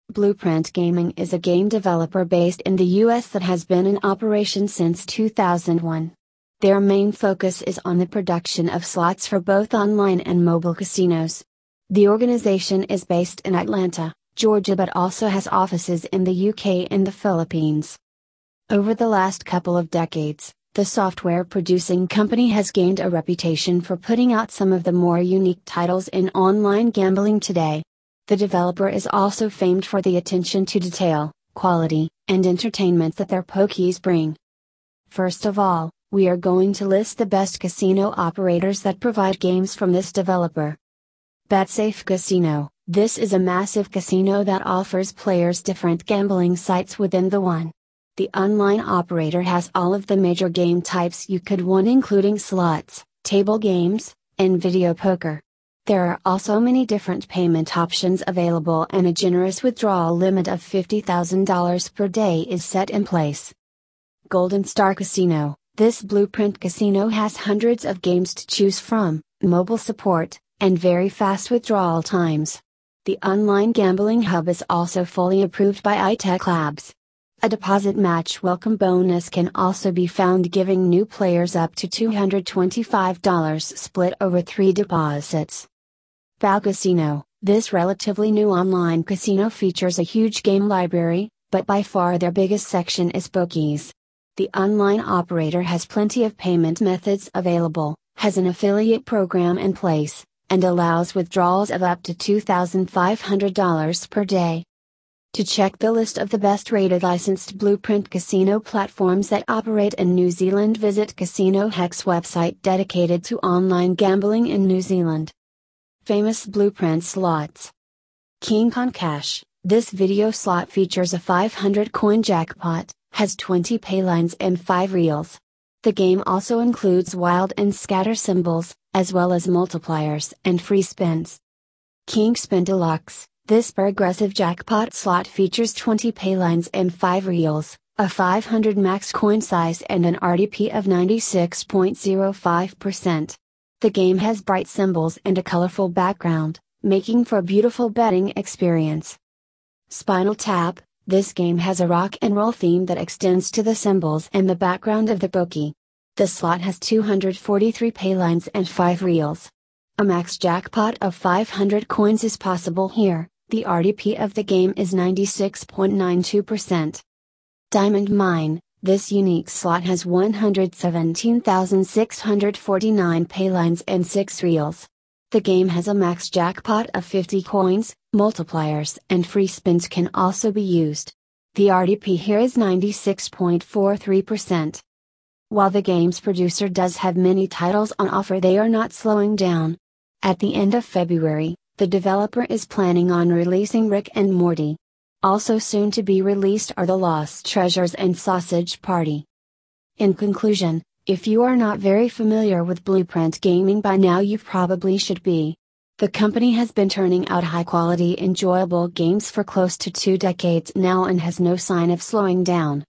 Blueprint Gaming is a game developer based in the US that has been in operation since 2001. Their main focus is on the production of slots for both online and mobile casinos. The organization is based in Atlanta, Georgia, but also has offices in the UK and the Philippines. Over the last couple of decades, the software producing company has gained a reputation for putting out some of the more unique titles in online gambling today. The developer is also famed for the attention to detail, quality, and entertainment that their pokies bring. First of all, we are going to list the best casino operators that provide games from this developer. BetSafe Casino. This is a massive casino that offers players different gambling sites within the one. The online operator has all of the major game types you could want, including slots, table games, and video poker. There are also many different payment options available, and a generous withdrawal limit of $50,000 per day is set in place. Golden Star Casino. This Blueprint casino has hundreds of games to choose from, mobile support, and very fast withdrawal times. The online gambling hub is also fully approved by iTech Labs. A deposit match welcome bonus can also be found, giving new players up to $225 split over 3 deposits. PAL Casino. This relatively new online casino features a huge game library, but by far their biggest section is bookies. The online operator has plenty of payment methods available, has an affiliate program in place, and allows withdrawals of up to $2,500 per day. To check the list of the best rated licensed Blueprint casino platforms that operate in New Zealand, visit Casino Hex website dedicated to online gambling in New Zealand. Famous Blueprint slots. King Kong Cash. This video slot features a 500 coin jackpot, has 20 paylines and 5 reels. The game also includes wild and scatter symbols, as well as multipliers and free spins. King Spin Deluxe. This progressive jackpot slot features 20 paylines and 5 reels, a 500 max coin size, and an RDP of 96.05%. The game has bright symbols and a colorful background, making for a beautiful betting experience. Spinal Tap. This game has a rock and roll theme that extends to the symbols and the background of the bookie. The slot has 243 paylines and 5 reels. A max jackpot of 500 coins is possible here. The RDP of the game is 96.92%. Diamond Mine. This unique slot has 117,649 paylines and 6 reels. The game has a max jackpot of 50 coins, multipliers and free spins can also be used. The RDP here is 96.43%. While the game's producer does have many titles on offer, they are not slowing down. At the end of February, the developer is planning on releasing Rick and Morty. Also soon to be released are The Lost Treasures and Sausage Party. In conclusion, if you are not very familiar with Blueprint Gaming by now, you probably should be. The company has been turning out high-quality, enjoyable games for close to 2 decades now and has no sign of slowing down.